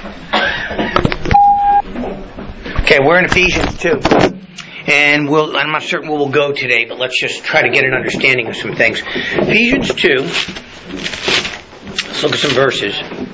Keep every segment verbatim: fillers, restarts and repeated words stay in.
Okay, we're in Ephesians two. And we'll, I'm not certain where we'll go today, but let's just try to get an understanding of some things. Ephesians two. Let's look at some verses.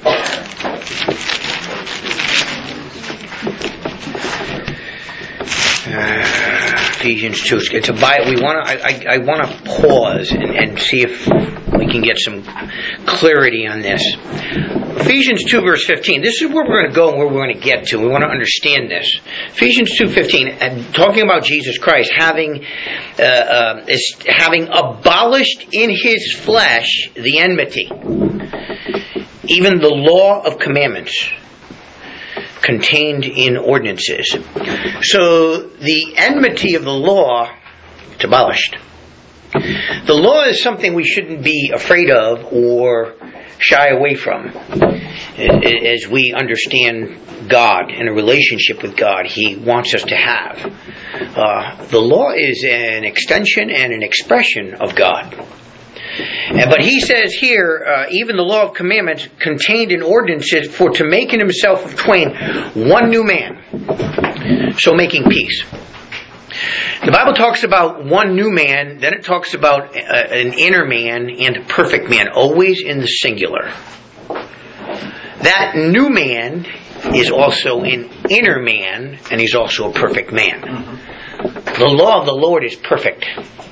Uh, Ephesians two. It's a Bible. We want to. I, I, I want to pause and, and see if we can get some clarity on this. Ephesians two verse fifteen. This is where we're going to go and where we're going to get to. We want to understand this. Ephesians two fifteen, and talking about Jesus Christ having uh, uh, is having abolished in His flesh the enmity, even the law of commandments contained in ordinances. So the enmity of the law is abolished. The law is something we shouldn't be afraid of or shy away from. As we understand God and a relationship with God He wants us to have. Uh, the law is an extension and an expression of God. Uh, but he says here, uh, even the law of commandments contained in ordinances for to make in himself of twain one new man, so making peace. The Bible talks about one new man, then it talks about uh, an inner man and a perfect man, always in the singular. That new man is also an inner man, and he's also a perfect man. The law of the Lord is perfect.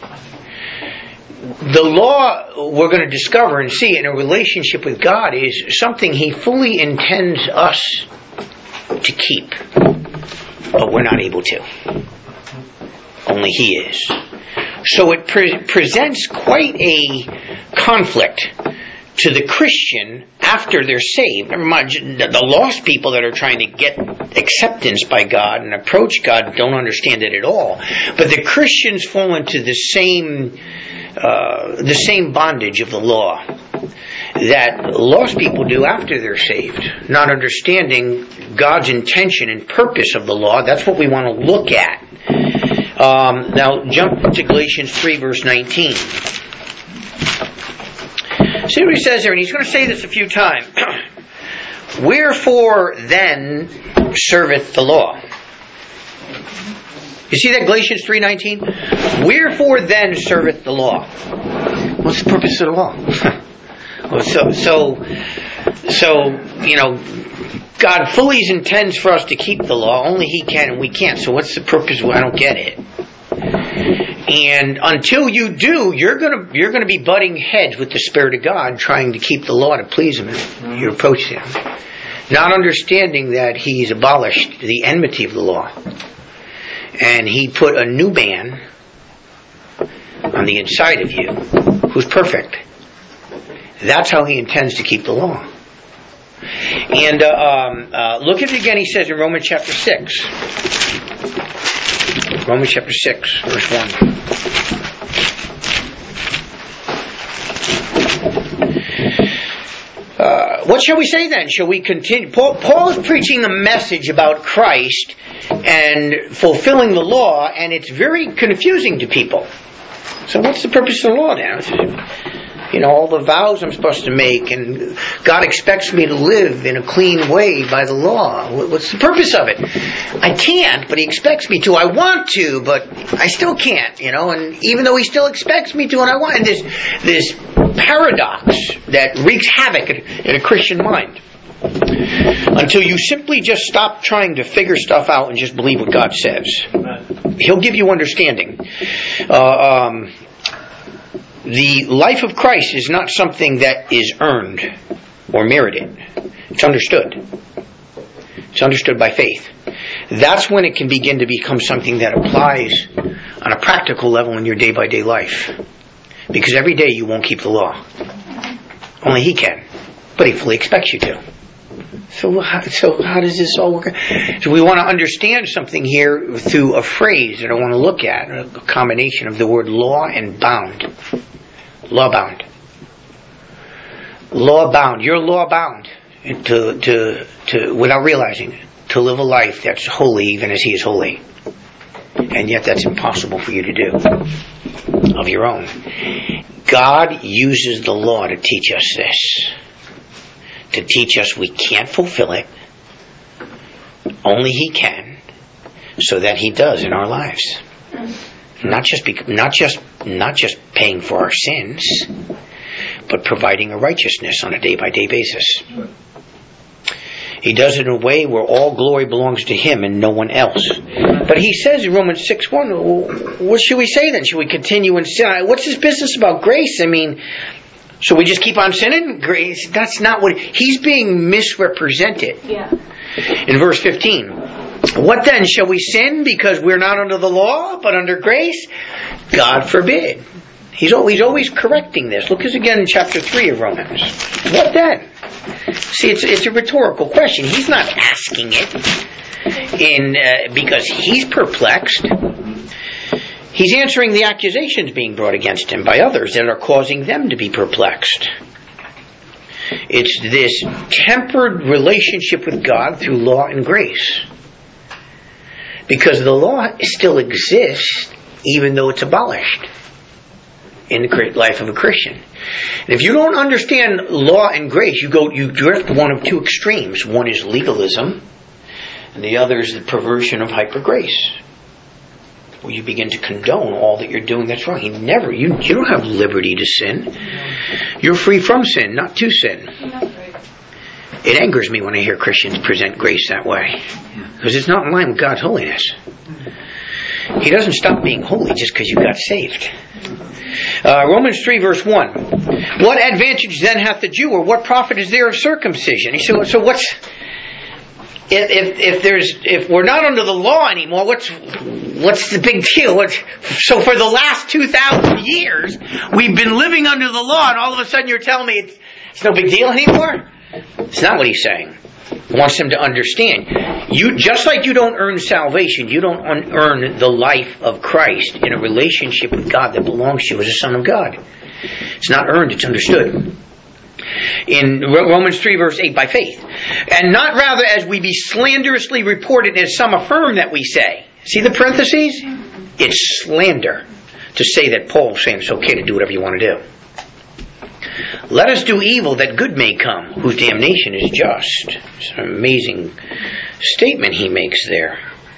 The law, we're going to discover and see in a relationship with God, is something He fully intends us to keep, but we're not able to. Only He is. So it pre- presents quite a conflict to the Christian after they're saved. Never mind, the lost people that are trying to get acceptance by God and approach God don't understand it at all. But the Christians fall into the same uh, the same bondage of the law that lost people do after they're saved, not understanding God's intention and purpose of the law. That's what we want to look at. Um, now, jump to Galatians three, verse nineteen. See what he says there, and he's going to say this a few times. Wherefore then serveth the law? You see that, Galatians three nineteen? Wherefore then serveth the law? What's the purpose of the law? well, so, so, so, you know, God fully intends for us to keep the law. Only He can and we can't. So what's the purpose? Well, I don't get it. And until you do, you're gonna you're gonna be butting heads with the Spirit of God, trying to keep the law to please Him. And you approach Him, not understanding that He's abolished the enmity of the law, and He put a new man on the inside of you, who's perfect. That's how He intends to keep the law. And uh, um, uh, look at it again. He says in Romans chapter six. Romans chapter six, verse one. Uh, what shall we say then? Shall we continue? Paul, Paul is preaching a message about Christ and fulfilling the law, and it's very confusing to people. So what's the purpose of the law now? You know, all the vows I'm supposed to make, and God expects me to live in a clean way by the law. What's the purpose of it? I can't, but He expects me to. I want to, but I still can't, you know, and even though He still expects me to, and I want, and this, this paradox that wreaks havoc in a Christian mind. Until you simply just stop trying to figure stuff out and just believe what God says. He'll give you understanding. Uh, um... The life of Christ is not something that is earned or merited. It's understood. It's understood by faith. That's when it can begin to become something that applies on a practical level in your day-by-day life. Because every day you won't keep the law. Only He can. But He fully expects you to. So how, so how does this all work? So we want to understand something here through a phrase that I want to look at. A combination of the word law and bound. Law bound. Law bound. You're law bound to, to, to, without realizing it, to live a life that's holy even as He is holy. And yet that's impossible for you to do of your own. God uses the law to teach us this. To teach us we can't fulfill it Only He can, so that He does in our lives. Not just, bec- not just, not just paying for our sins, but providing a righteousness on a day-by-day basis. He does it in a way where all glory belongs to Him and no one else. But He says in Romans six one, what should we say then? Should we continue in sin? What's this business about grace? I mean, should we just keep on sinning? Grace? That's not what... He's being misrepresented. Yeah. In verse fifteen, what then? Shall we sin because we're not under the law, but under grace? God forbid. He's always, always correcting this. Look again in chapter three of Romans. What then? See, it's it's a rhetorical question. He's not asking it in uh, because he's perplexed. He's answering the accusations being brought against him by others that are causing them to be perplexed. It's this tempered relationship with God through law and grace. Because the law still exists even though it's abolished in the life of a Christian. And if you don't understand law and grace, you go you drift one of two extremes. One is legalism, and the other is the perversion of hyper grace, where you begin to condone all that you're doing that's wrong. You never you you don't have liberty to sin. You're free from sin, not to sin. It angers me when I hear Christians present grace that way, because it's not in line with God's holiness. He doesn't stop being holy just because you got saved. Uh, Romans three verse one. What advantage then hath the Jew, or what profit is there of circumcision? So, so what's if, if if there's if we're not under the law anymore? What's what's the big deal? What's, so for the last two thousand years, we've been living under the law, and all of a sudden you're telling me it's, it's no big deal anymore? It's not what he's saying. He wants them to understand. You just like you don't earn salvation, you don't un- earn the life of Christ in a relationship with God that belongs to you as a son of God. It's not earned, it's understood. In Romans three verse eight, by faith. And not rather as we be slanderously reported, as some affirm that we say. See the parentheses? It's slander to say that Paul's saying it's okay to do whatever you want to do. Let us do evil that good may come, whose damnation is just. It's an amazing statement he makes there.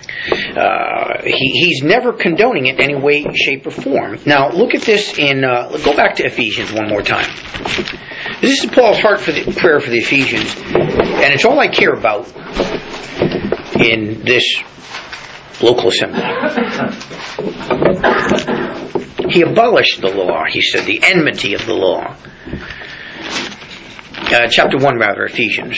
Uh, he, he's never condoning it in any way, shape, or form. Now, look at this in, uh, go back to Ephesians one more time. This is Paul's heart for the prayer for the Ephesians, and it's all I care about in this local assembly. He abolished the law, he said, the enmity of the law. Uh, chapter one, rather, Ephesians.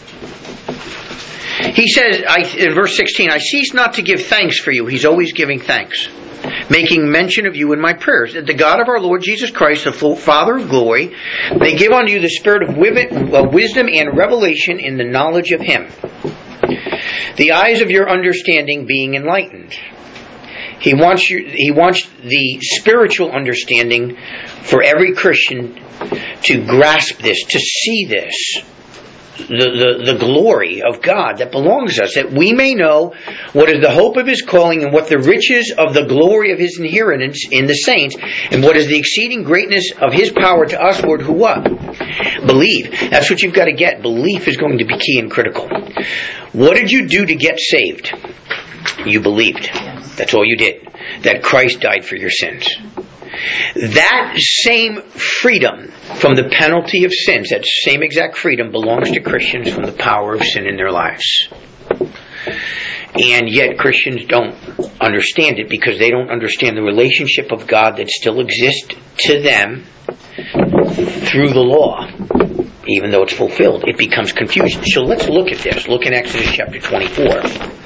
He says, I, in verse sixteen, I cease not to give thanks for you. He's always giving thanks. Making mention of you in my prayers, that the God of our Lord Jesus Christ, the Father of glory, may give unto you the spirit of wisdom and revelation in the knowledge of Him. The eyes of your understanding being enlightened. He wants you, he wants the spiritual understanding for every Christian to grasp this, to see this, the, the, the glory of God that belongs to us, that we may know what is the hope of His calling and what the riches of the glory of His inheritance in the saints, and what is the exceeding greatness of His power to us, Lord, who what? Believe. That's what you've got to get. Belief is going to be key and critical. What did you do to get saved? You believed. That's all you did. That Christ died for your sins. That same freedom from the penalty of sins, that same exact freedom belongs to Christians from the power of sin in their lives. And yet Christians don't understand it because they don't understand the relationship of God that still exists to them through the law. Even though it's fulfilled, it becomes confusion. So let's look at this. Look in Exodus chapter twenty-four.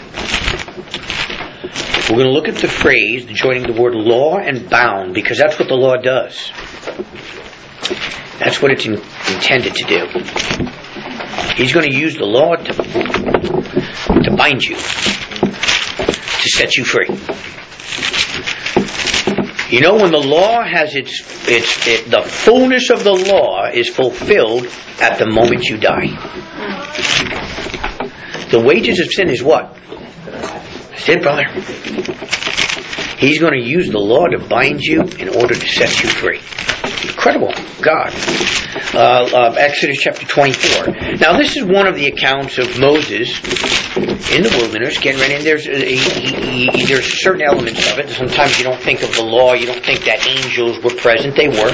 We're going to look at the phrase, joining the word law and bound, because that's what the law does. That's what it's in, intended to do. He's going to use the law to, to bind you, to set you free. You know, when the law has its, its it, the fullness of the law is fulfilled at the moment you die. The wages of sin is what? That's it, brother. He's going to use the law to bind you in order to set you free. Incredible God. Uh, uh, Exodus chapter twenty-four. Now this is one of the accounts of Moses in the wilderness getting ready. And there's, a, he, he, there's certain elements of it. Sometimes you don't think of the law. You don't think that angels were present. They were.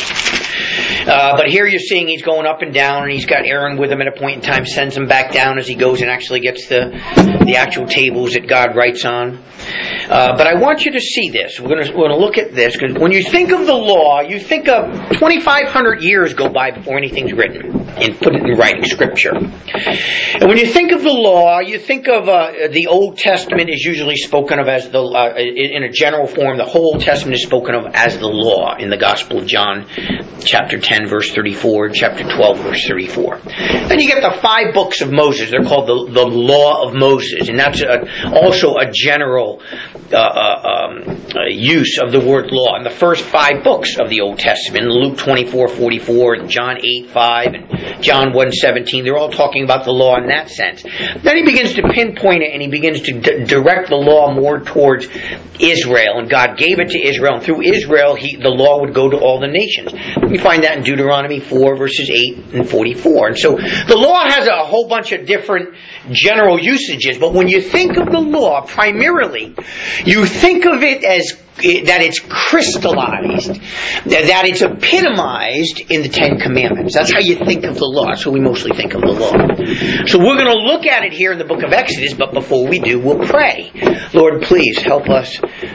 Uh, but here you're seeing he's going up and down, and he's got Aaron with him at a point in time, sends him back down as he goes and actually gets the the actual tables that God writes on. Uh, but I want you to see this. We're going to we're going to look at this, because when you think of the law, you think of twenty-five hundred years go by before anything's written and put it in writing, Scripture. And when you think of the law, you think of uh, the Old Testament is usually spoken of as the uh, in a general form. The whole Old Testament is spoken of as the law in the Gospel of John, chapter ten, verse thirty-four, chapter twelve, verse thirty-four. Then you get the five books of Moses. They're called the, the Law of Moses, and that's a, also a general uh, uh, um, uh, use of the word law. In the first five books of the Old Testament, Luke twenty-four forty-four, and John eight five, and John one seventeen, they're all talking about the law in that sense. Then he begins to pinpoint it, and he begins to d- direct the law more towards Israel, and God gave it to Israel, and through Israel, he, the law would go to all the nations. We find that in Deuteronomy four, verses eight and forty-four. And so the law has a whole bunch of different general usages, but when you think of the law, primarily, you think of it as that it's crystallized, that it's epitomized in the Ten Commandments. That's how you think of the law. That's how we mostly think of the law. So we're going to look at it here in the book of Exodus, but before we do, we'll pray. Lord, please help us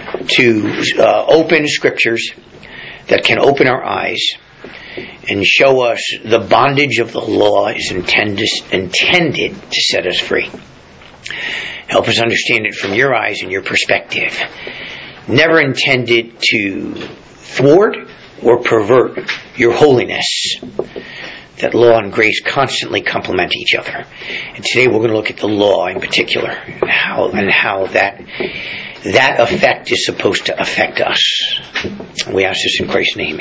to uh, open Scriptures that can open our eyes and show us the bondage of the law is intended, intended to set us free. Help us understand it from your eyes and your perspective. Never intended to thwart or pervert your holiness. That law and grace constantly complement each other. And today we're going to look at the law in particular, and how and how that that effect is supposed to affect us. We ask this in Christ's name.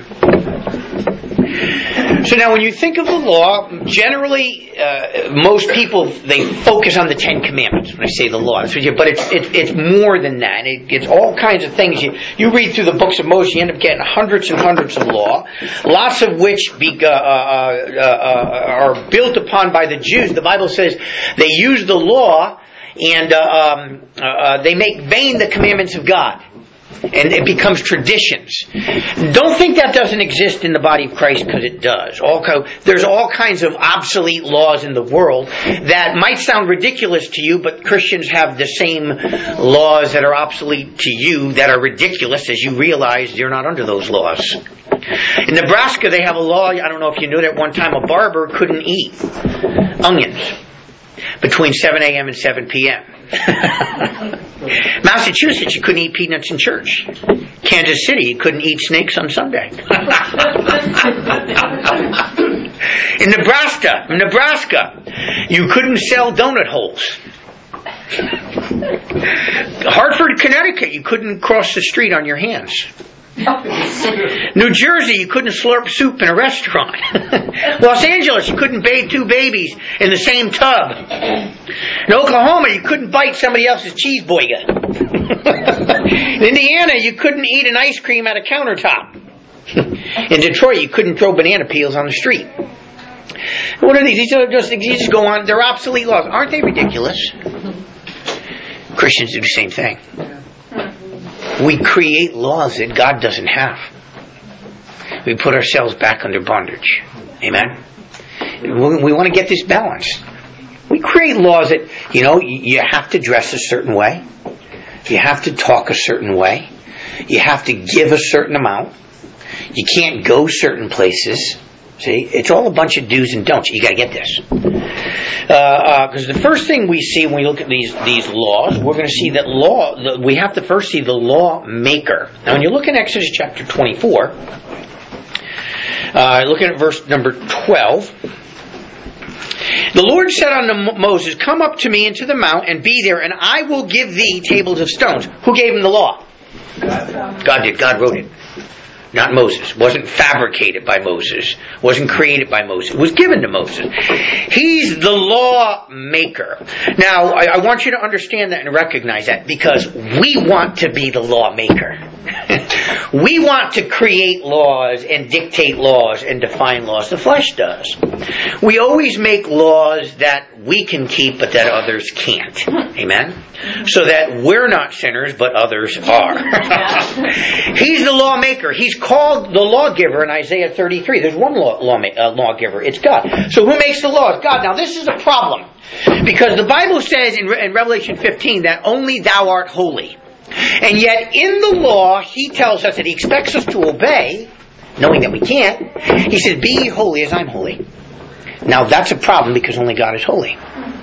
Amen. So now when you think of the law, generally uh, most people, they focus on the Ten Commandments when I say the law. But it's it's, it's more than that. It, it's all kinds of things. You, you read through the books of Moses, you end up getting hundreds and hundreds of law, lots of which be, uh, uh, uh, are built upon by the Jews. The Bible says they use the law and uh, um, uh, they make vain the commandments of God. And it becomes traditions. Don't think that doesn't exist in the body of Christ, because it does. All co- there's all kinds of obsolete laws in the world that might sound ridiculous to you, but Christians have the same laws that are obsolete to you that are ridiculous as you realize you're not under those laws. In Nebraska, they have a law, I don't know if you knew that, one time a barber couldn't eat onions between seven a.m. and seven p.m. Massachusetts, you couldn't eat peanuts in church. Kansas City, you couldn't eat snakes on Sunday. In Nebraska, Nebraska, you couldn't sell donut holes. Hartford, Connecticut, you couldn't cross the street on your hands. New Jersey, you couldn't slurp soup in a restaurant. Los Angeles, you couldn't bathe two babies in the same tub. In Oklahoma, you couldn't bite somebody else's cheeseburger. In Indiana, you couldn't eat an ice cream at a countertop. In Detroit, you couldn't throw banana peels on the street. What are these? These are just, these just go on. They're obsolete laws. Aren't they ridiculous? Christians do the same thing. We create laws that God doesn't have. We put ourselves back under bondage. Amen? We want to get this balance. We create laws that, you know, you have to dress a certain way. You have to talk a certain way. You have to give a certain amount. You can't go certain places. See, it's all a bunch of do's and don'ts. You got to get this. Because uh, uh, the first thing we see when we look at these these laws, we're going to see that law. The, we have to first see the law maker. Now, when you look in Exodus chapter twenty-four, uh, looking at verse number twelve, the Lord said unto Moses, "Come up to me into the mount and be there, and I will give thee tables of stones." Who gave him the law? God, God did. God wrote it. Not Moses. Wasn't fabricated by Moses. Wasn't created by Moses. It was given to Moses. He's the law maker. Now, I, I want you to understand that and recognize that, because we want to be the law maker. We want to create laws and dictate laws and define laws. The flesh does. We always make laws that we can keep but that others can't. Amen? So that we're not sinners but others are. He's the lawmaker. He's called the lawgiver in Isaiah thirty-three. There's one law, law, uh, lawgiver. It's God. So who makes the laws? God. Now this is a problem. Because the Bible says in, in Revelation fifteen that only thou art holy. And yet in the law, He tells us that He expects us to obey, knowing that we can't. He says, be ye holy as I'm holy. Now that's a problem because only God is holy.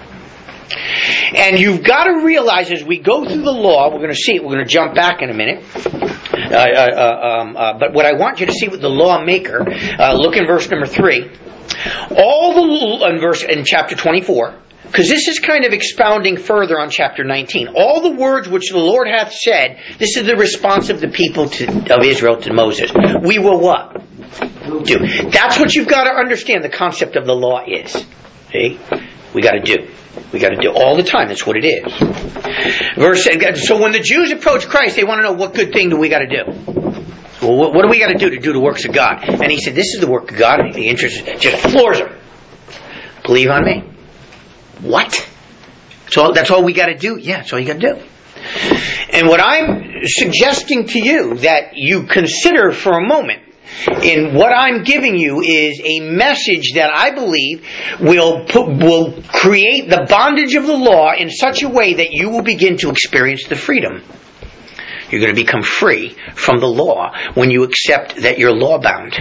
And you've got to realize as we go through the law, we're going to see it, we're going to jump back in a minute. Uh, uh, um, uh, but what I want you to see with the lawmaker, uh, look in verse number three. All the, in verse, in chapter twenty-four, because this is kind of expounding further on chapter nineteen. All the words which the Lord hath said, this is the response of the people to, of Israel to Moses. We will what? Do. That's what you've got to understand the concept of the law is. See? We got to do. We got to do all the time. That's what it is. Verse. So when the Jews approach Christ, they want to know what good thing do we got to do. Well, what, what do we got to do to do the works of God? And He said, this is the work of God. And the interest just floors them. Believe on me. What? So that's all we got to do? Yeah, that's all you got to do. And what I'm suggesting to you that you consider for a moment in what I'm giving you is a message that I believe will put, will create the bondage of the law in such a way that you will begin to experience the freedom. You're going to become free from the law when you accept that you're law-bound.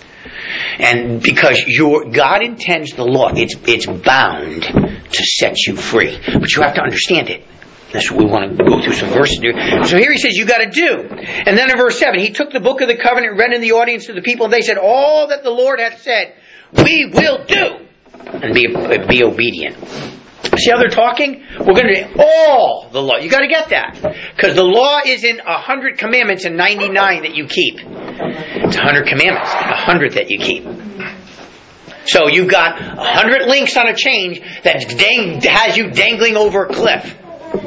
And because your God intends the law, it's it's bound to set you free. But you have to understand it. That's what we want to go through some verses here. So here he says, you got to do. And then in verse seven, he took the book of the covenant, read in the audience to the people, and they said, all that the Lord hath said, we will do. And be, be obedient. See how they're talking? We're going to do all the law. You got to get that. Because the law isn't a hundred commandments and ninety-nine that you keep. It's a hundred commandments and a hundred that you keep. So you've got a hundred links on a chain that dang, has you dangling over a cliff.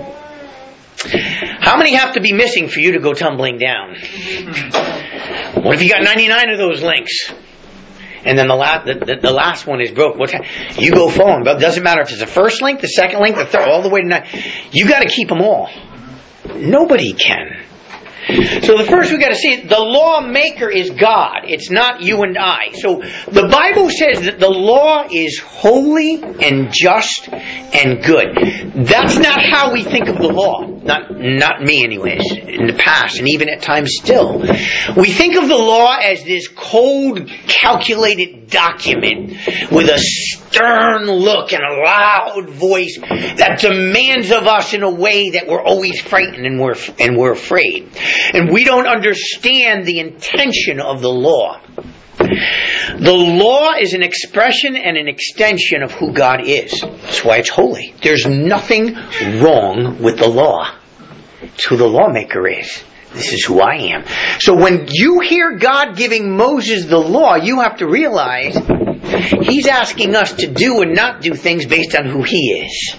How many have to be missing for you to go tumbling down? What if you got ninety-nine of those links? And then the last, the, the, the last one is broke. What you go falling, but it doesn't matter if it's the first link, the second link, the third, all the way to nine. You got to keep them all. Nobody can. So the first we got to see, the lawmaker is God. It's not you and I. So the Bible says that the law is holy and just and good. That's not how we think of the law. Not, not me anyways. In the past and even at times still. We think of the law as this cold, calculated document with a stern look and a loud voice that demands of us in a way that we're always frightened and we're, and we're afraid. And we don't understand the intention of the law. The law is an expression and an extension of who God is. That's why it's holy. There's nothing wrong with the law. It's who the lawmaker is. This is who I am. So when you hear God giving Moses the law, you have to realize He's asking us to do and not do things based on who He is.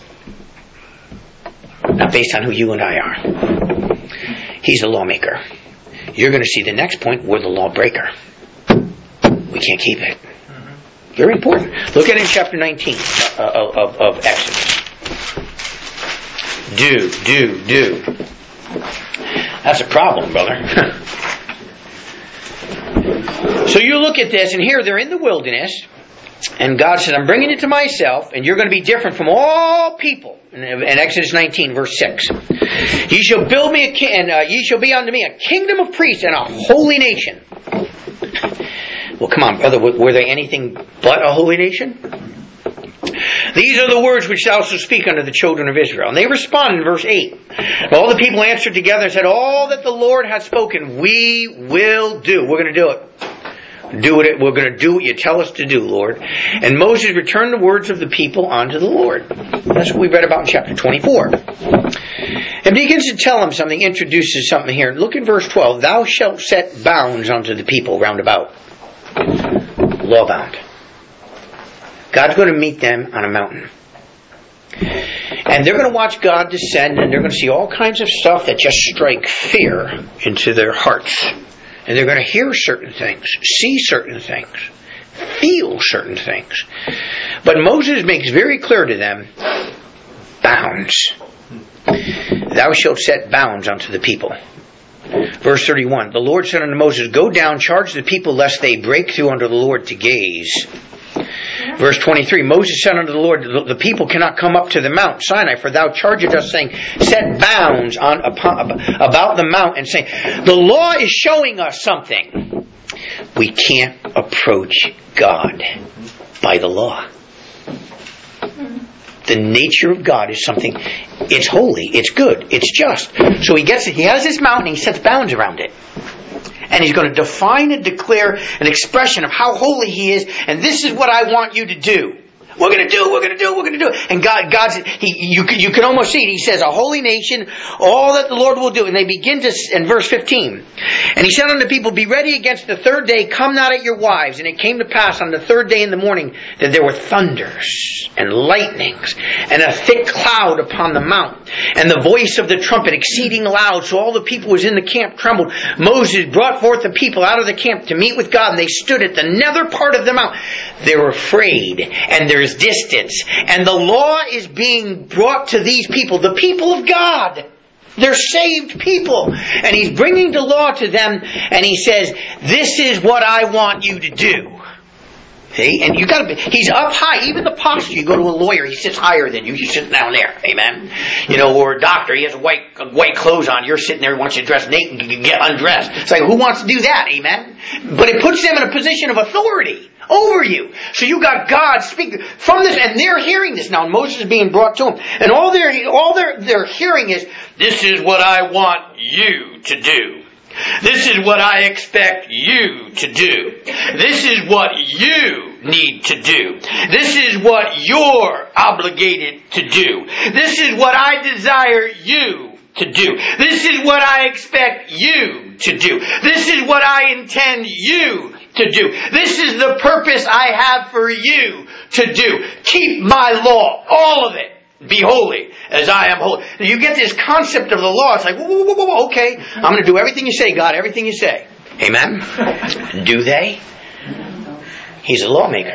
Not based on who you and I are. He's the lawmaker. You're going to see the next point, we're the lawbreaker. We can't keep it. Very important. Look at it in chapter nineteen of, of, of Exodus. Do, do, do. That's a problem, brother. So you look at this, and here they're in the wilderness, and God said, I'm bringing it to myself, and you're going to be different from all people. In, in Exodus nineteen, verse six. Ye shall build me a ki- and uh, ye shall be unto me a kingdom of priests and a holy nation. Well, come on, brother, were they anything but a holy nation? These are the words which thou shalt speak unto the children of Israel. And they responded in verse eight. And all the people answered together and said, all that the Lord hath spoken, we will do. We're going to do it. Do it. We're going to do what you tell us to do, Lord. And Moses returned the words of the people unto the Lord. That's what we read about in chapter twenty-four. And begins to tell them something, introduces something here. Look at verse twelve. Thou shalt set bounds unto the people round about. Law bound. God's going to meet them on a mountain. And they're going to watch God descend, and they're going to see all kinds of stuff that just strike fear into their hearts. And they're going to hear certain things, see certain things, feel certain things. But Moses makes very clear to them, bounds. Thou shalt set bounds unto the people. Verse thirty-one, the Lord said unto Moses, go down, charge the people, lest they break through unto the Lord to gaze. Verse twenty-three, Moses said unto the Lord, the people cannot come up to the Mount Sinai, for thou chargest us, saying, set bounds on upon, about the mount, and saying, the law is showing us something. We can't approach God by the law. The nature of God is something, it's holy, it's good, it's just. So he gets it, he has this mountain, he sets bounds around it. And he's going to define and declare an expression of how holy he is, and this is what I want you to do. We're going to do it, we're going to do it, we're going to do it. And God, God's, he, you, you can almost see it. He says, a holy nation, all that the Lord will do. And they begin to, in verse fifteen. And he said unto the people, be ready against the third day, come not at your wives. And it came to pass on the third day in the morning that there were thunders and lightnings and a thick cloud upon the mount. And the voice of the trumpet exceeding loud. So all the people was in the camp trembled. Moses brought forth the people out of the camp to meet with God. And they stood at the nether part of the mount. They're afraid. And there's distance, and the law is being brought to these people, the people of God. They're saved people, and he's bringing the law to them, and he says, this is what I want you to do. See? And you got to be, he's up high. Even the posture, you go to a lawyer, he sits higher than you. You sit down there. Amen. You know, or a doctor, he has white white clothes on. You're sitting there, he wants you to dress naked, you can get undressed. It's like, who wants to do that? Amen. But it puts them in a position of authority over you. So you got God speaking from this, and they're hearing this now. And Moses is being brought to them, and all they're all they're they're hearing is, this is what I want you to do. This is what I expect you to do. This is what you need to do. This is what you're obligated to do. This is what I desire you to do. This is what I expect you to do. This is what I intend you to do. This is the purpose I have for you to do. Keep my law, all of it. Be holy as I am holy. You get this concept of the law. It's like, whoa, whoa, whoa, whoa, okay, I'm going to do everything you say, God, everything you say. Amen? Do they? He's a lawmaker.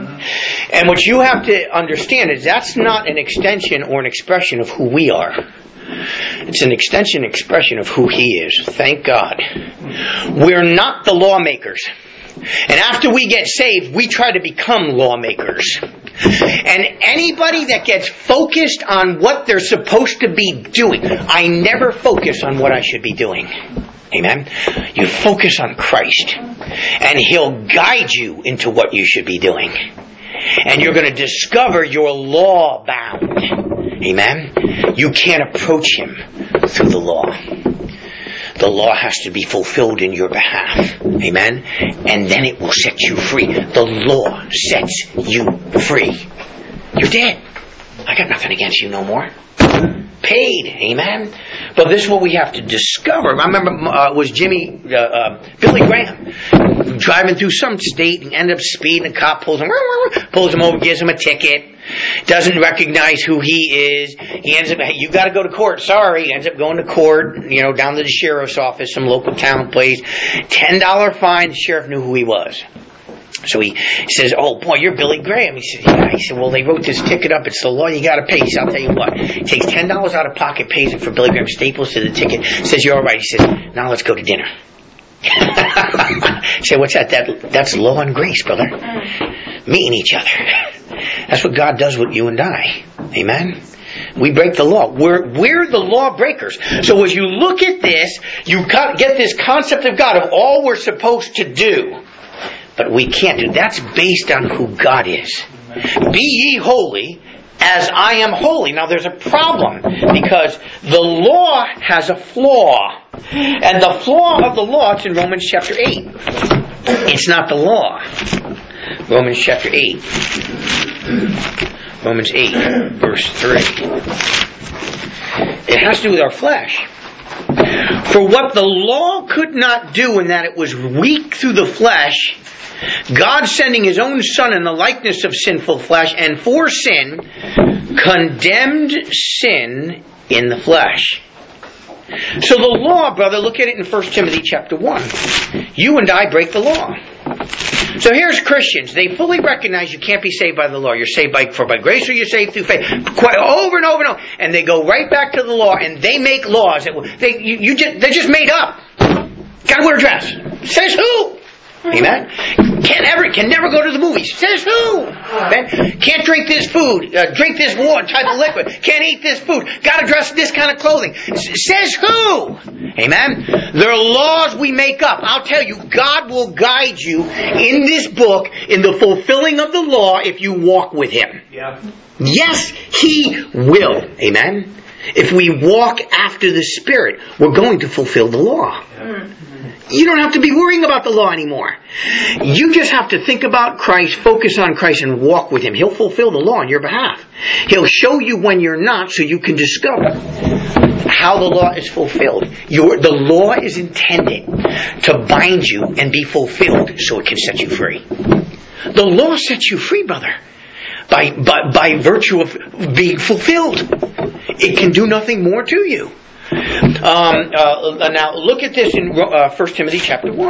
And what you have to understand is that's not an extension or an expression of who we are. It's an extension and expression of who He is. Thank God. We're not the lawmakers. And after we get saved, we try to become lawmakers. And anybody that gets focused on what they're supposed to be doing, I never focus on what I should be doing. Amen? You focus on Christ. And He'll guide you into what you should be doing. And you're going to discover you're law bound. Amen? You can't approach Him through the law. The law has to be fulfilled in your behalf. Amen? And then it will set you free. The law sets you free. You're dead. I got nothing against you no more. Paid. Amen? But this is what we have to discover. I remember uh, it was Jimmy, uh, uh, Billy Graham, driving through some state and ended up speeding. A cop pulls him, pulls him over, gives him a ticket. Doesn't recognize who he is. He ends up, hey, you got to go to court. Sorry. He ends up going to court, you know, down to the sheriff's office, some local town place. ten dollars fine. The sheriff knew who he was. So he says, oh boy, you're Billy Graham. He said, yeah. He said, well, they wrote this ticket up. It's the law. You got to pay. He said, I'll tell you what. He takes ten dollars out of pocket, pays it for Billy Graham, staples to the ticket, says, you're all right. He says, now let's go to dinner. He said, what's that? that? That's law and grace, brother. Meeting each other. That's what God does with you and I. Amen? We break the law. We're, we're the law breakers. So as you look at this, you get this concept of God, of all we're supposed to do. But we can't do. That's based on who God is. Be ye holy as I am holy. Now there's a problem because the law has a flaw. And the flaw of the law, it's in Romans chapter eight. It's not the law. Romans chapter eight. Romans eight, verse three. It has to do with our flesh. For what the law could not do in that it was weak through the flesh, God sending His own Son in the likeness of sinful flesh, and for sin, condemned sin in the flesh. So the law, brother, look at it in First Timothy chapter one. You and I break the law. So here's Christians. They fully recognize you can't be saved by the law. You're saved by, for by grace or you're saved through faith. Quite over and over and over. And they go right back to the law and they make laws. That they, you, you just, they're just made up. Gotta wear a dress. Says who? Amen. Can't ever, can never go to the movies. Says who? Amen. Can't drink this food. Uh, drink this water type of liquid. Can't eat this food. Gotta dress this kind of clothing. S- says who? Amen. There are laws we make up. I'll tell you, God will guide you in this book in the fulfilling of the law if you walk with Him. Yeah. Yes, He will. Amen. If we walk after the Spirit, we're going to fulfill the law. Yeah. You don't have to be worrying about the law anymore. You just have to think about Christ, focus on Christ, and walk with Him. He'll fulfill the law on your behalf. He'll show you when you're not so you can discover how the law is fulfilled. Your, the law is intended to bind you and be fulfilled so it can set you free. The law sets you free, brother, by, by, by virtue of being fulfilled. It can do nothing more to you. Um, uh, now look at this in uh, First Timothy chapter one.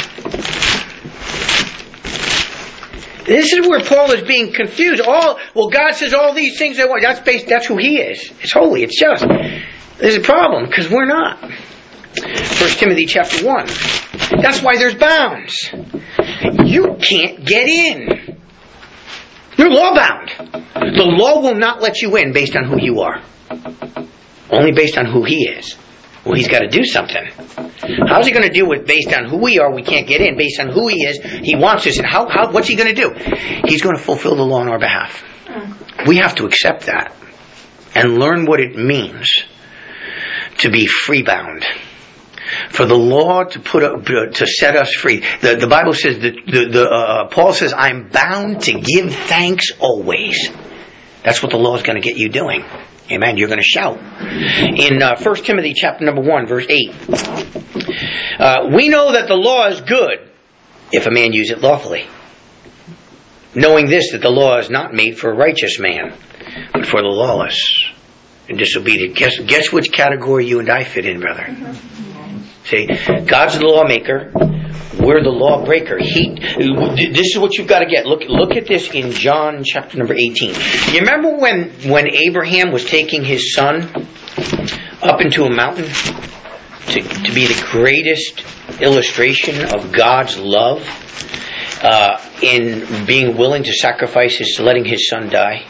This is where Paul is being confused. All well, God says all these things. That that's based. That's who He is. It's holy. It's just. There's a problem because we're not. First Timothy chapter one. That's why there's bounds. You can't get in. You're law bound. The law will not let you in based on who you are. Only based on who He is. Well, He's got to do something. How's He going to do with based on who we are? We can't get in. Based on who He is, He wants us. And how? How? What's He going to do? He's going to fulfill the law on our behalf. We have to accept that and learn what it means to be free bound. For the law to put up, to set us free. The, the Bible says that the, the uh, Paul says, "I'm bound to give thanks always." That's what the law is going to get you doing. Amen. You're going to shout. In uh, First Timothy chapter number one, verse eight. Uh, we know that the law is good if a man use it lawfully. Knowing this, that the law is not made for a righteous man, but for the lawless and disobedient. Guess, guess which category you and I fit in, brother? Mm-hmm. See, God's the lawmaker. We're the lawbreaker. He, this is what you've got to get. Look, look at this in John chapter number eighteen. You remember when, when Abraham was taking his son up into a mountain to, to be the greatest illustration of God's love uh, in being willing to sacrifice his, letting his son die?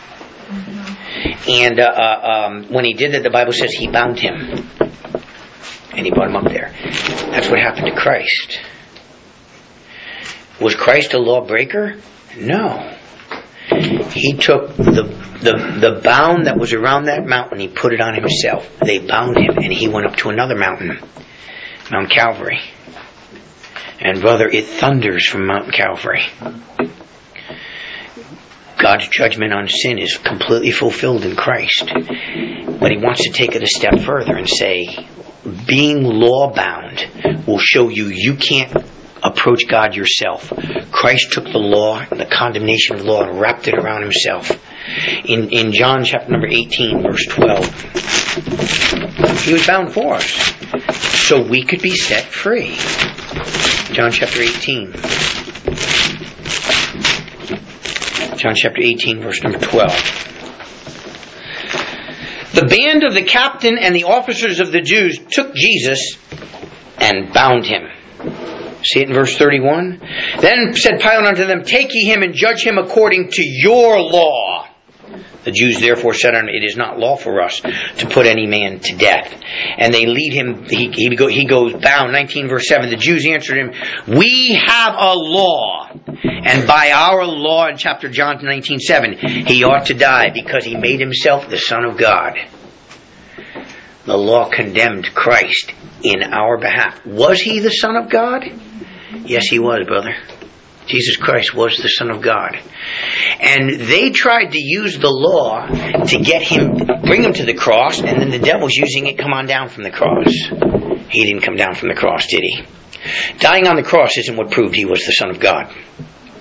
And uh, um, when he did that, the Bible says He bound him. And He brought him up there. That's what happened to Christ. Was Christ a lawbreaker? No. He took the, the the bound that was around that mountain, He put it on Himself. They bound Him, and He went up to another mountain, Mount Calvary. And brother, it thunders from Mount Calvary. God's judgment on sin is completely fulfilled in Christ. But He wants to take it a step further and say, being law-bound will show you you can't approach God yourself. Christ took the law and the condemnation of the law and wrapped it around Himself. In in John chapter number eighteen, verse twelve, He was bound for us so we could be set free. John chapter eighteen. John chapter eighteen, verse number twelve. The band of the captain and the officers of the Jews took Jesus and bound Him. See it in verse thirty-one? Then said Pilate unto them, Take ye him and judge him according to your law. The Jews therefore said unto him, It is not law for us to put any man to death. And they lead him, he, he, go, he goes bound. nineteen verse seven, the Jews answered him, We have a law. And by our law, in chapter John nineteen seven, he ought to die because he made himself the Son of God. The law condemned Christ in our behalf. Was He the Son of God? Yes, He was, brother. Jesus Christ was the Son of God. And they tried to use the law to get Him, bring Him to the cross, and then the devil's using it, come on down from the cross. He didn't come down from the cross, did He? Dying on the cross isn't what proved He was the Son of God.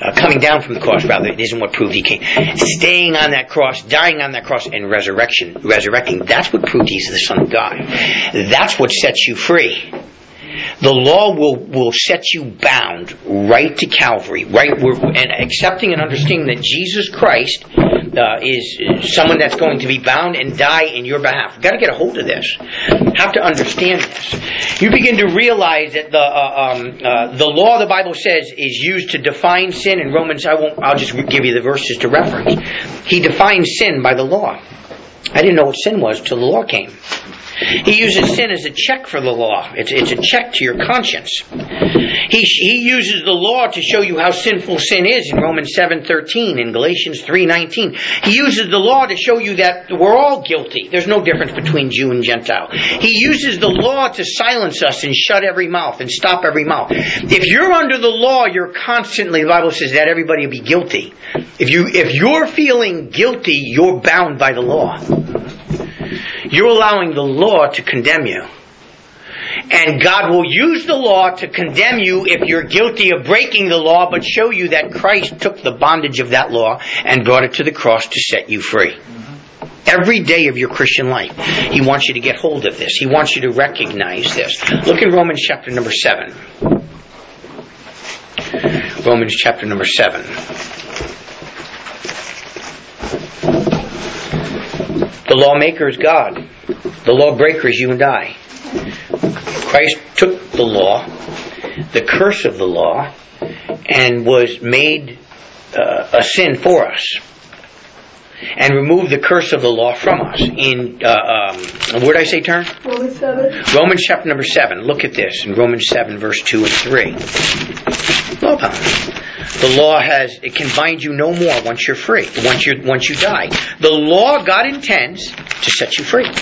uh, coming down from the cross, rather, it isn't what proved he came. Staying on that cross, dying on that cross, and resurrection, resurrecting, that's what proved he's the Son of God. That's what sets you free. The law will, will set you bound right to Calvary, right? We're, and accepting and understanding that Jesus Christ uh, is someone that's going to be bound and die in your behalf. You've got to get a hold of this. You have to understand this. You begin to realize that the uh, um, uh, the law, the Bible says, is used to define sin. In Romans, I won't. I'll just give you the verses to reference. He defines sin by the law. I didn't know what sin was till the law came. He uses sin as a check for the law. It's, it's a check to your conscience. He, he uses the law to show you how sinful sin is in Romans seven thirteen, in Galatians three nineteen. He uses the law to show you that we're all guilty. There's no difference between Jew and Gentile. He uses the law to silence us and shut every mouth and stop every mouth. If you're under the law, you're constantly, the Bible says that everybody will be guilty. If you, if you're feeling guilty, you're bound by the law. You're allowing the law to condemn you. And God will use the law to condemn you if you're guilty of breaking the law, but show you that Christ took the bondage of that law and brought it to the cross to set you free. Every day of your Christian life, He wants you to get hold of this. He wants you to recognize this. Look in Romans chapter number seven. Romans chapter number seven. The lawmaker is God. The lawbreaker is you and I. Christ took the law, the curse of the law, and was made uh, a sin for us. And removed the curse of the law from us. In, uh, um, where did I say turn? Romans seven. Romans chapter number seven. Look at this in Romans seven, verse two and three. Law bound. The law has, it can bind you no more once you're free, once you once you die. The law God intends to set you free.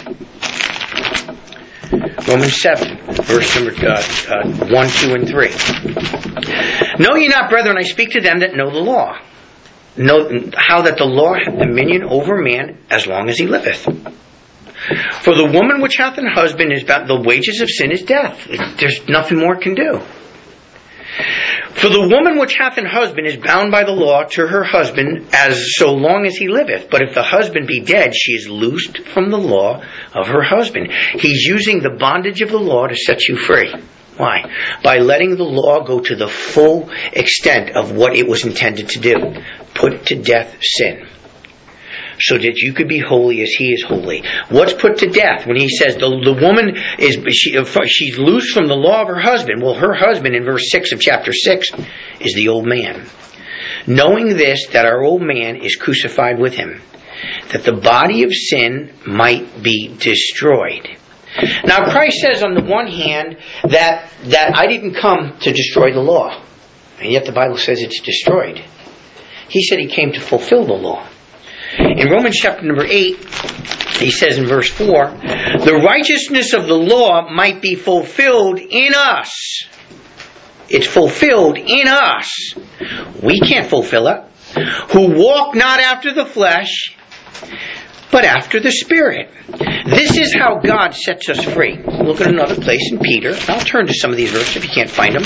Romans seven, verse number uh, uh, one, two, and three. Know ye not, brethren, I speak to them that know the law. Know how that the law hath dominion over man as long as he liveth. For the woman which hath an husband is bound, the wages of sin is death. There's nothing more it can do. For the woman which hath an husband is bound by the law to her husband as so long as he liveth. But if the husband be dead, she is loosed from the law of her husband. He's using the bondage of the law to set you free. Why? By letting the law go to the full extent of what it was intended to do. Put to death sin. So that you could be holy as He is holy. What's put to death? When He says the, the woman is she, she's loose from the law of her husband. Well, her husband in verse six of chapter six is the old man. Knowing this, that our old man is crucified with Him, that the body of sin might be destroyed. Now Christ says on the one hand that, that I didn't come to destroy the law. And yet the Bible says it's destroyed. He said He came to fulfill the law. In Romans chapter number eight, He says in verse four, the righteousness of the law might be fulfilled in us. It's fulfilled in us. We can't fulfill it. Who walk not after the flesh, but after the Spirit. This is how God sets us free. Look at another place in Peter. I'll turn to some of these verses if you can't find them.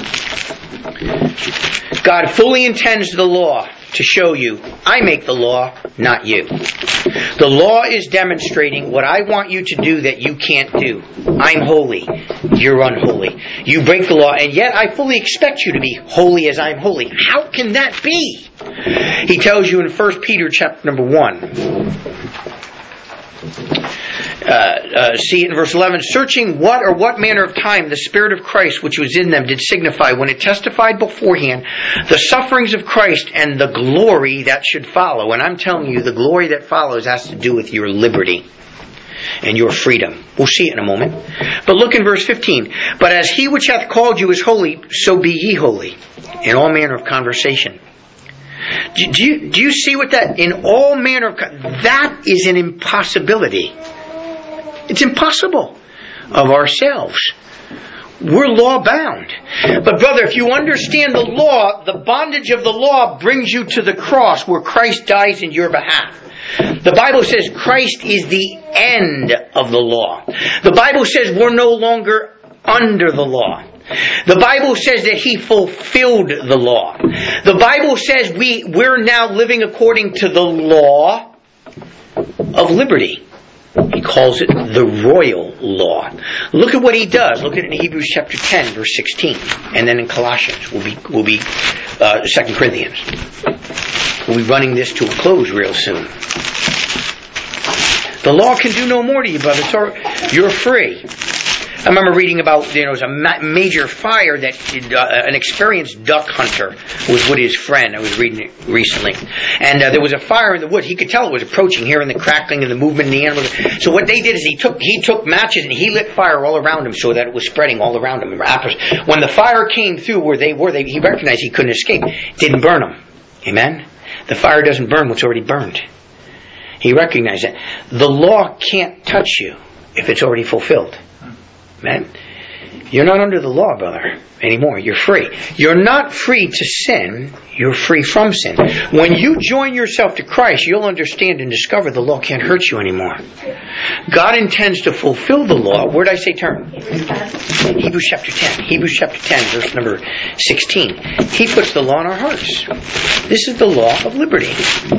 God fully intends the law to show you, I make the law, not you. The law is demonstrating what I want you to do that you can't do. I'm holy. You're unholy. You break the law, and yet I fully expect you to be holy as I'm holy. How can that be? He tells you in First Peter chapter number one. Uh, uh, see it in verse eleven. Searching what or what manner of time the Spirit of Christ which was in them did signify when it testified beforehand the sufferings of Christ and the glory that should follow. And I'm telling you, the glory that follows has to do with your liberty and your freedom. We'll see it in a moment. But look in verse fifteen. But as He which hath called you is holy, so be ye holy in all manner of conversation. Do, do, you, do you see what that, in all manner of, that is an impossibility. It's impossible of ourselves. We're law bound. But brother, if you understand the law, the bondage of the law brings you to the cross where Christ dies in your behalf. The Bible says Christ is the end of the law. The Bible says we're no longer under the law. The Bible says that He fulfilled the law. The Bible says we, we're now living according to the law of liberty. He calls it the royal law. Look at what He does. Look at it in Hebrews chapter ten, verse sixteen. And then in Colossians. We'll be, we'll be uh, Second Corinthians. We'll be running this to a close real soon. The law can do no more to you, brother. So you're free. I remember reading about, you know, it was a ma- major fire that uh, an experienced duck hunter was with his friend. I was reading it recently. And uh, there was a fire in the woods. He could tell it was approaching, hearing the crackling and the movement in the animals. So what they did is he took he took matches and he lit fire all around him so that it was spreading all around him. When the fire came through where they were, they, he recognized he couldn't escape. It didn't burn him. Amen? The fire doesn't burn what's already burned. He recognized that. The law can't touch you if it's already fulfilled. Man, you're not under the law, brother, anymore. You're free. You're not free to sin. You're free from sin. When you join yourself to Christ, you'll understand and discover the law can't hurt you anymore. God intends to fulfill the law. Where did I say turn? Hebrews chapter ten. Hebrews chapter ten, verse number sixteen. He puts the law in our hearts. This is the law of liberty.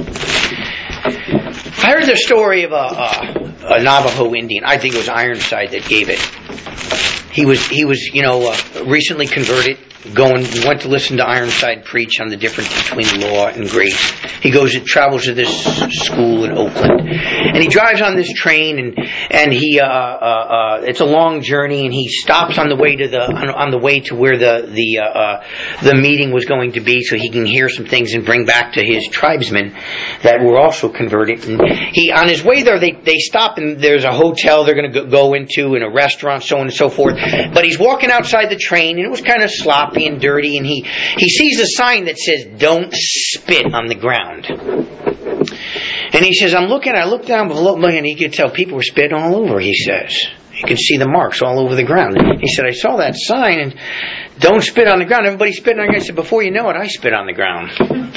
I heard the story of a, a, a Navajo Indian. I think it was Ironside that gave it. He was, he was, you know, uh, recently converted, going, went to listen to Ironside preach on the difference between law and grace. He goes and travels to this school in Oakland, and he drives on this train, and and he, uh, uh, uh, it's a long journey, and he stops on the way to the on, on the way to where the the uh, uh, the meeting was going to be, so he can hear some things and bring back to his tribesmen that were also converted. And he, on his way there, they they stop, and there's a hotel they're going to go into, and a restaurant, so on and so forth. But he's walking outside the train, and it was kind of sloppy and dirty, and he, he sees a sign that says, "Don't spit on the ground." And he says, I'm looking, I look down below, and he could tell people were spitting all over, he says. You could see the marks all over the ground. He said, I saw that sign, and don't spit on the ground. Everybody spitting on the ground. He said, before you know it, I spit on the ground.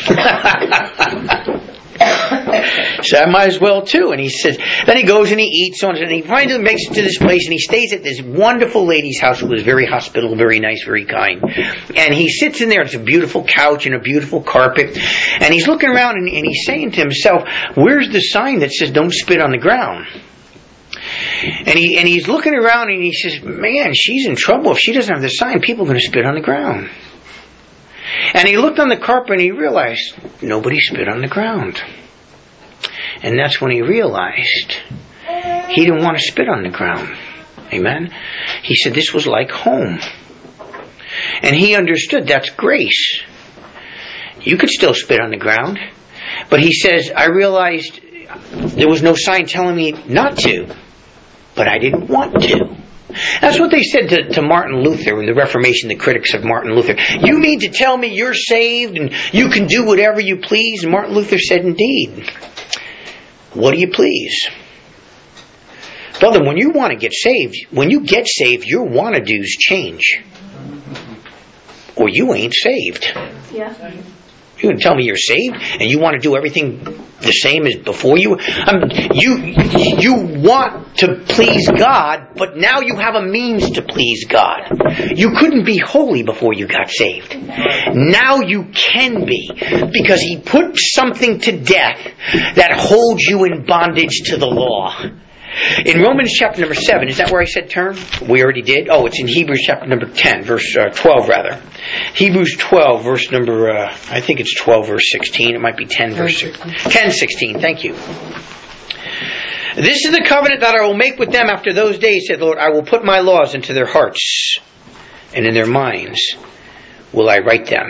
So I might as well too. And he says, then he goes and he eats on it, and he finally makes it to this place, and he stays at this wonderful lady's house who was very hospitable, very nice, very kind. And he sits in there. It's a beautiful couch and a beautiful carpet. And he's looking around, and, and he's saying to himself, where's the sign that says don't spit on the ground? And he and he's looking around, and he says, man, she's in trouble. If she doesn't have the sign, people are going to spit on the ground. And he looked on the carpet, and he realized nobody spit on the ground. And that's when he realized he didn't want to spit on the ground. Amen? He said this was like home. And he understood that's grace. You could still spit on the ground. But he says, I realized there was no sign telling me not to. But I didn't want to. That's what they said to, to Martin Luther in the Reformation, the critics of Martin Luther. You mean to tell me you're saved and you can do whatever you please? And Martin Luther said, indeed. What do you please? Brother, when you want to get saved, when you get saved, your wanna-dos change. Or you ain't saved. Yeah. You can tell me you're saved and you want to do everything the same as before you. Um, you you want to please God, but now you have a means to please God. You couldn't be holy before you got saved. Now you can be, because He put something to death that holds you in bondage to the law. In Romans chapter number seven, is that where I said turn? We already did. Oh, it's in Hebrews chapter number ten, verse uh, twelve rather. Hebrews twelve, verse number, uh, I think it's twelve, verse sixteen. It might be ten, verse ten, sixteen. Thank you. This is the covenant that I will make with them after those days, said the Lord. I will put my laws into their hearts, and in their minds will I write them.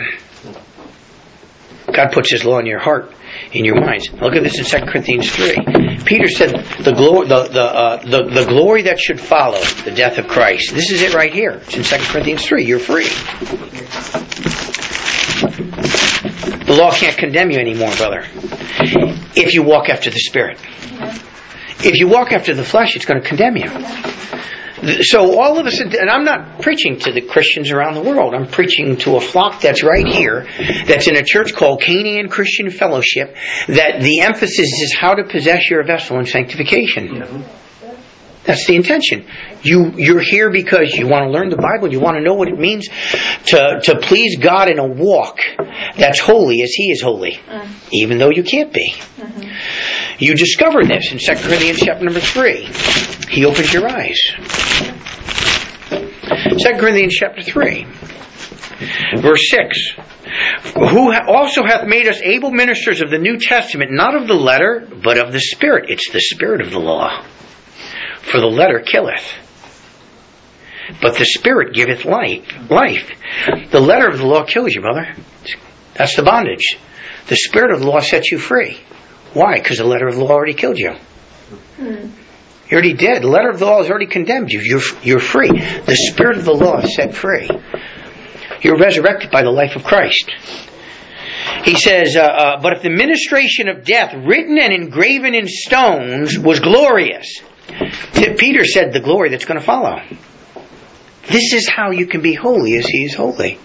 God puts His law in your heart, in your minds. Look at this in Second Corinthians three. Peter said the, glo- the, the, uh, the, the glory that should follow the death of Christ. This is it right here. It's in Second Corinthians three. You're free. The law can't condemn you anymore, brother, if you walk after the Spirit. If you walk after the flesh, it's going to condemn you. So all of us, and I'm not preaching to the Christians around the world. I'm preaching to a flock that's right here, that's in a church called Canaan Christian Fellowship, that the emphasis is how to possess your vessel in sanctification. That's the intention. You, you're here because you want to learn the Bible. You want to know what it means to, to please God in a walk that's holy as He is holy, mm. even though you can't be. Mm-hmm. You discover this in Second Corinthians chapter number three. He opens your eyes. Second Corinthians chapter three, verse six. Who also hath made us able ministers of the New Testament, not of the letter, but of the Spirit. It's the Spirit of the law. For the letter killeth, but the Spirit giveth life. Life. The letter of the law kills you, brother. That's the bondage. The Spirit of the law sets you free. Why? Because the letter of the law already killed you. Hmm. You're already dead. The letter of the law has already condemned you. You're, you're free. The Spirit of the law is set free. You're resurrected by the life of Christ. He says, uh, uh, but if the ministration of death, written and engraven in stones, was glorious. Peter said the glory that's going to follow. This is how you can be holy as He is holy.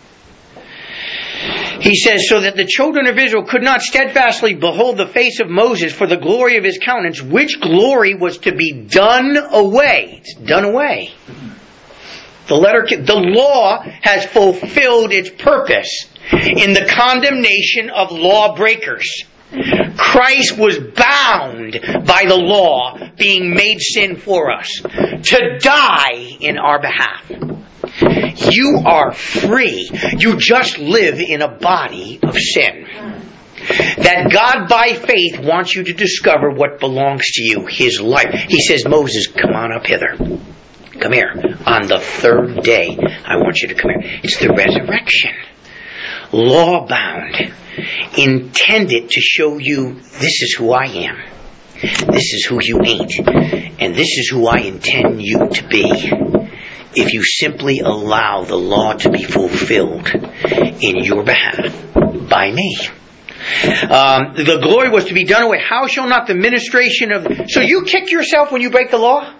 He says, so that the children of Israel could not steadfastly behold the face of Moses for the glory of his countenance, which glory was to be done away. It's done away. The letter, the law has fulfilled its purpose in the condemnation of lawbreakers. Christ was bound by the law being made sin for us to die in our behalf. You are free. You just live in a body of sin. That God by faith wants you to discover what belongs to you, His life. He says, Moses, come on up hither. Come here. On the third day, I want you to come here. It's the resurrection. Law bound. Intended to show you, this is who I am. This is who you ain't. And this is who I intend you to be. If you simply allow the law to be fulfilled in your behalf by me. Um, the glory was to be done away. How shall not the ministration of... So you kick yourself when you break the law?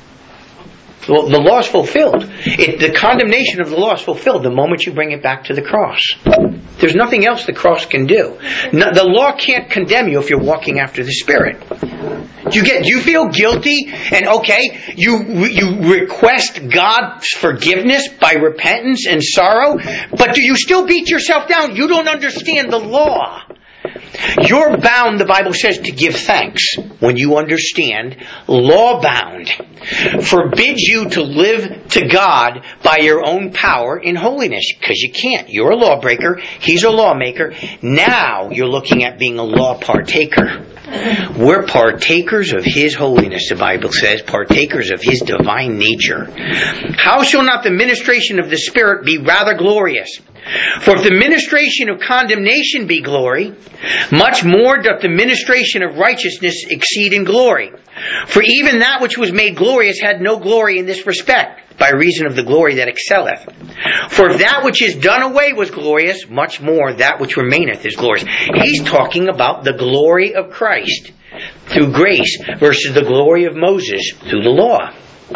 Well, the law is fulfilled. It, the condemnation of the law is fulfilled the moment you bring it back to the cross. There's nothing else the cross can do. No, the law can't condemn you if you're walking after the Spirit. Do you get? Do you feel guilty? And okay, you you request God's forgiveness by repentance and sorrow, but do you still beat yourself down? You don't understand the law. You're bound, the Bible says, to give thanks when you understand. Law bound forbids you to live to God by your own power in holiness, because you can't. You're a lawbreaker. He's a lawmaker. Now you're looking at being a law partaker. We're partakers of His holiness, the Bible says, partakers of His divine nature. How shall not the ministration of the Spirit be rather glorious? For if the ministration of condemnation be glory, much more doth the ministration of righteousness exceed in glory. For even that which was made glorious had no glory in this respect, by reason of the glory that excelleth. For if that which is done away was glorious, much more that which remaineth is glorious. He's talking about the glory of Christ through grace versus the glory of Moses through the law.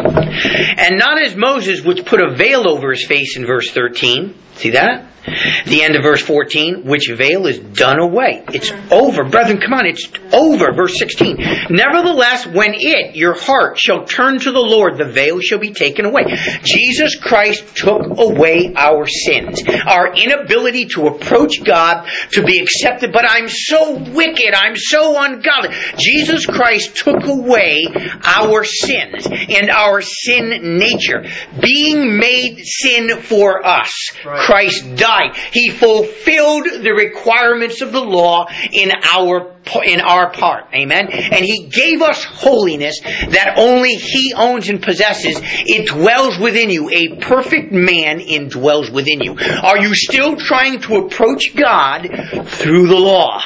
And not as Moses, which put a veil over his face in verse thirteen. See that? The end of verse fourteen, which veil is done away. It's over. Brethren, come on, it's over. Verse sixteen. Nevertheless, when it, your heart, shall turn to the Lord, the veil shall be taken away. Jesus Christ took away our sins. Our inability to approach God, to be accepted. But I'm so wicked. I'm so ungodly. Jesus Christ took away our sins and our sin nature. Being made sin for us. Right. Christ died. He fulfilled the requirements of the law in our in our part. Amen? And He gave us holiness that only He owns and possesses. It dwells within you. A perfect man indwells within you. Are you still trying to approach God through the law?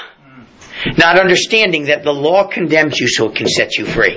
Not understanding that the law condemns you so it can set you free.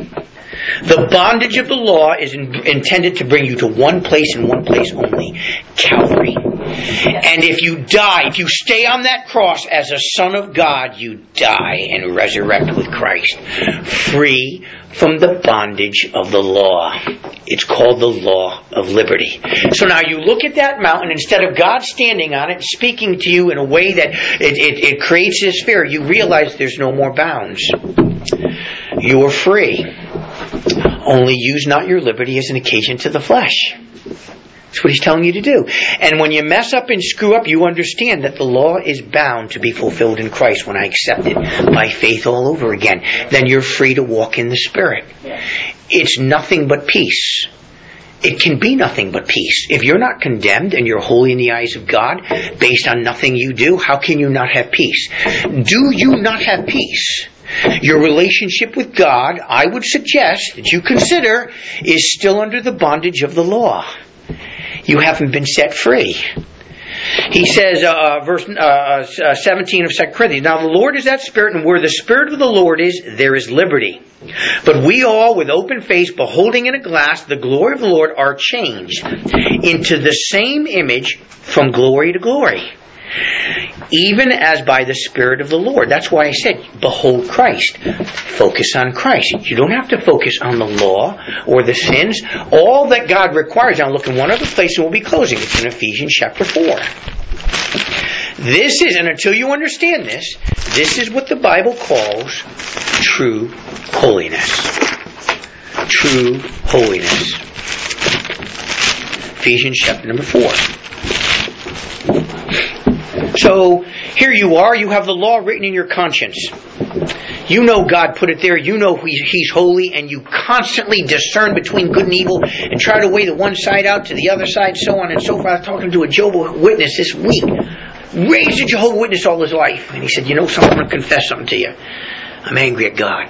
The bondage of the law is in, intended to bring you to one place and one place only, Calvary. And if you die, if you stay on that cross as a son of God, you die and resurrect with Christ, free from the bondage of the law. It's called the law of liberty. So now you look at that mountain, instead of God standing on it, speaking to you in a way that it, it, it creates this fear, you realize there's no more bounds. You are free. Only use not your liberty as an occasion to the flesh. That's what he's telling you to do. And when you mess up and screw up, you understand that the law is bound to be fulfilled in Christ when I accept it by faith all over again. Then you're free to walk in the Spirit. It's nothing but peace. It can be nothing but peace. If you're not condemned and you're holy in the eyes of God based on nothing you do, how can you not have peace? Do you not have peace? Your relationship with God, I would suggest that you consider, is still under the bondage of the law. You haven't been set free. He says, uh, verse uh, seventeen of Second Corinthians, now the Lord is that Spirit, and where the Spirit of the Lord is, there is liberty. But we all, with open face, beholding in a glass the glory of the Lord, are changed into the same image from glory to glory, even as by the Spirit of the Lord. That's why I said, behold Christ. Focus on Christ. You don't have to focus on the law or the sins. All that God requires. Now look in one other place and we'll be closing. It's in Ephesians chapter four. This is, and until you understand this, this is what the Bible calls true holiness. True holiness. Ephesians chapter number four. So, here you are, you have the law written in your conscience. You know God put it there, you know He's holy, and you constantly discern between good and evil and try to weigh the one side out to the other side, so on and so forth. I was talking to a Jehovah's Witness this week. Raised a Jehovah's Witness all his life. And he said, you know something, I'm going to confess something to you. I'm angry at God.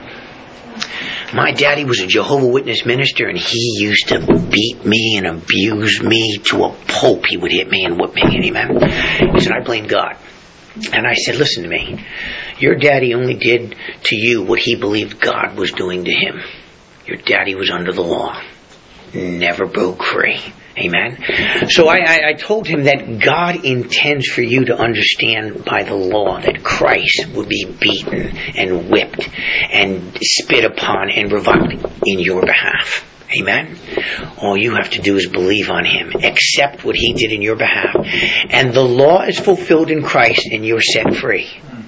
My daddy was a Jehovah's Witness minister, and he used to beat me and abuse me to a pulp. He would hit me and whip me. Amen. He said, I blame God. And I said, listen to me. Your daddy only did to you what he believed God was doing to him. Your daddy was under the law. Never broke free. Amen. So I, I, I told him that God intends for you to understand by the law that Christ would be beaten and whipped and spit upon and reviled in your behalf. Amen. All you have to do is believe on Him. Accept what He did in your behalf. And the law is fulfilled in Christ and you're set free.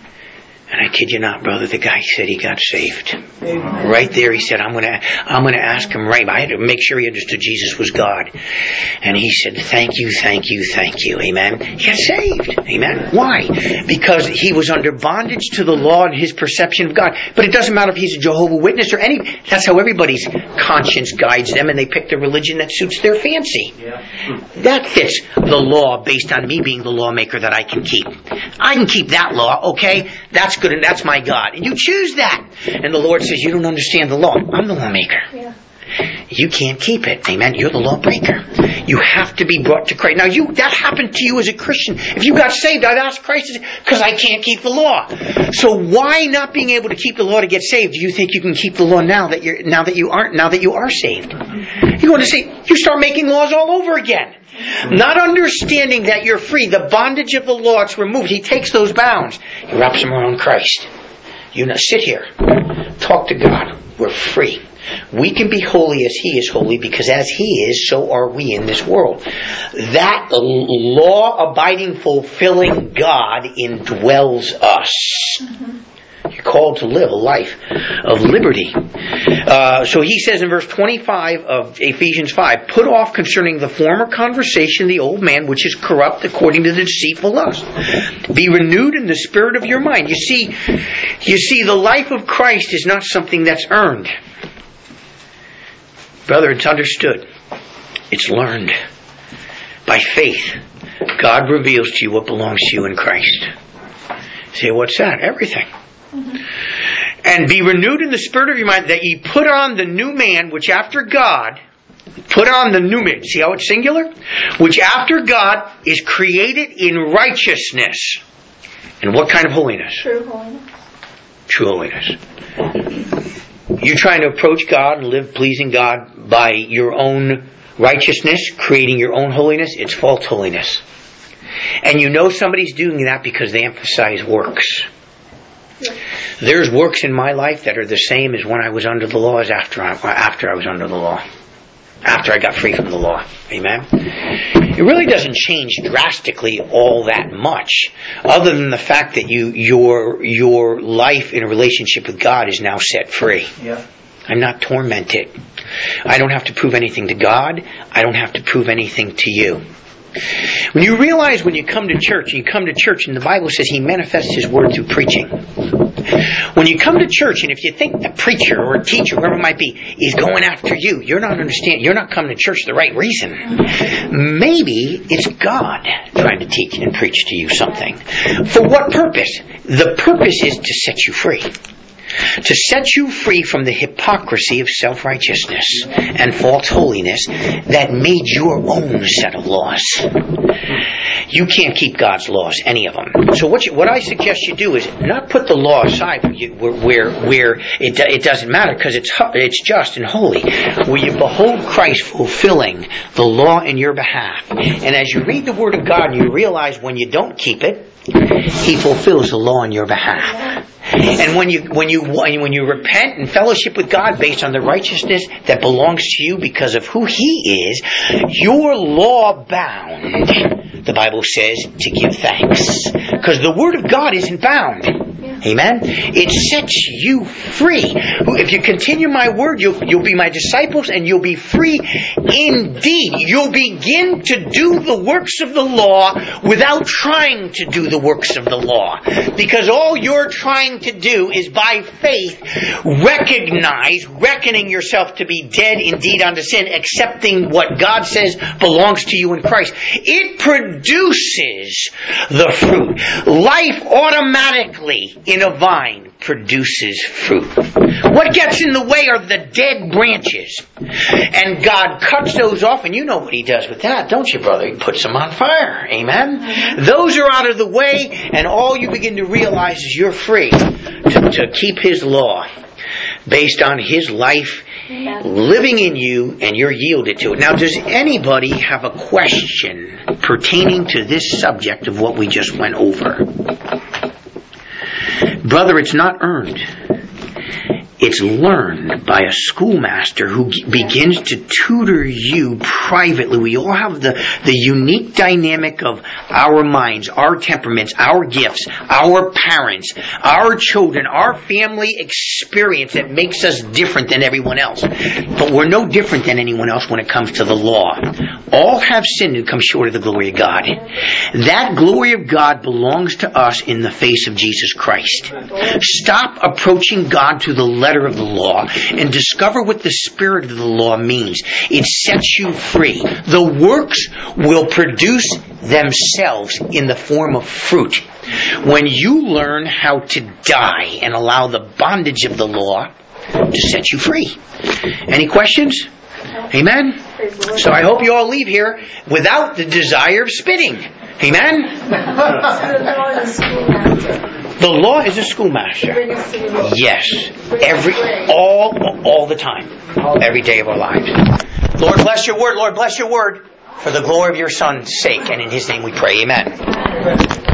And I kid you not, brother, the guy said he got saved. Amen. Right there he said, I'm going to I'm going to ask him right. I had to make sure he understood Jesus was God. And he said, thank you, thank you, thank you. Amen. He got saved. Amen. Why? Because he was under bondage to the law and his perception of God. But it doesn't matter if he's a Jehovah's Witness or any. That's how everybody's conscience guides them, and they pick the religion that suits their fancy. Yeah. That fits the law based on me being the lawmaker that I can keep. I can keep that law, okay? That's good, and that's my God. And you choose that. And the Lord says, you don't understand the law. I'm the lawmaker. Yeah. You can't keep it. Amen. You're the lawbreaker. You have to be brought to Christ. Now, you that happened to you as a Christian. If you got saved, I've asked Christ, because I can't keep the law. So why not being able to keep the law to get saved? Do you think you can keep the law now that you're now that you aren't now that you are saved? You're going to say you start making laws all over again. Not understanding that you're free. The bondage of the law, it's removed. He takes those bounds. He wraps them around Christ. You know, sit here. Talk to God. We're free. We can be holy as He is holy, because as He is, so are we in this world. That law-abiding, fulfilling God indwells us. Mm-hmm. You're called to live a life of liberty. Uh, so he says in verse twenty-five of Ephesians five, put off concerning the former conversation the old man, which is corrupt according to the deceitful lust. Be renewed in the spirit of your mind. You see, you see, the life of Christ is not something that's earned. Brother, it's understood. It's learned. By faith, God reveals to you what belongs to you in Christ. You say, what's that? Everything. Mm-hmm. And be renewed in the spirit of your mind, that ye put on the new man, which after God, put on the new man. See how it's singular? Which after God is created in righteousness. And what kind of holiness? True holiness. True holiness. You're trying to approach God and live pleasing God by your own righteousness, creating your own holiness. It's false holiness. And you know somebody's doing that because they emphasize works. Yeah. There's works in my life that are the same as when I was under the law as after I, after I was under the law. After I got free from the law. Amen? It really doesn't change drastically all that much, other than the fact that you your your life in a relationship with God is now set free. Yeah. I'm not tormented. I don't have to prove anything to God. I don't have to prove anything to you. When you realize when you come to church, you come to church and the Bible says He manifests His word through preaching. When you come to church and if you think a preacher or a teacher, whoever it might be, is going after you, you're not understanding, you're not coming to church for the right reason. Maybe it's God trying to teach and preach to you something. For what purpose? The purpose is to set you free. To set you free from the hypocrisy of self-righteousness and false holiness that made your own set of laws. You can't keep God's laws, any of them. So what, you, what I suggest you do is not put the law aside where, you, where, where it, it doesn't matter because it's, it's just and holy. Where you behold Christ fulfilling the law in your behalf. And as you read the Word of God and you realize when you don't keep it, He fulfills the law on your behalf. And when you when you when you repent and fellowship with God based on the righteousness that belongs to you because of who He is, you're law bound, the Bible says, to give thanks. Because the Word of God isn't bound. Amen? It sets you free. If you continue my word, you'll, you'll be my disciples and you'll be free indeed. You'll begin to do the works of the law without trying to do the works of the law. Because all you're trying to do is by faith recognize, reckoning yourself to be dead indeed unto sin, accepting what God says belongs to you in Christ. It produces the fruit. Life automatically in a vine produces fruit. What gets in the way are the dead branches. And God cuts those off, and you know what He does with that, don't you, brother? He puts them on fire. Amen? Those are out of the way, and all you begin to realize is you're free to, to keep His law based on His life living in you, and you're yielded to it. Now, does anybody have a question pertaining to this subject of what we just went over? Brother, it's not earned. It's learned by a schoolmaster who begins to tutor you privately. We all have the, the unique dynamic of our minds, our temperaments, our gifts, our parents, our children, our family experience that makes us different than everyone else. But we're no different than anyone else when it comes to the law. All have sinned and come short of the glory of God. That glory of God belongs to us in the face of Jesus Christ. Stop approaching God through the letter of the law and discover what the spirit of the law means. It sets you free. The works will produce themselves in the form of fruit. When you learn how to die and allow the bondage of the law to set you free. Any questions? Amen? So I hope you all leave here without the desire of spitting. Amen? The law is a schoolmaster. Yes. Every, all, all the time. Every day of our lives. Lord, bless your word. Lord, bless your word. For the glory of your Son's sake. And in His name we pray. Amen.